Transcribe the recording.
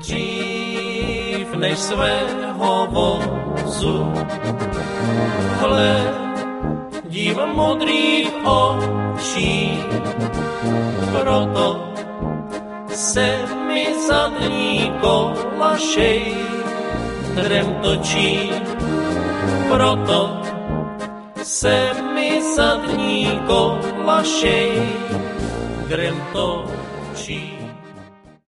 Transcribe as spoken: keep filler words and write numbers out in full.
dřív než svého vozu. Hle, díva modrých očí, proto se mi zadní kola šej drem točí, proto se mi zadní kola šej drem točí.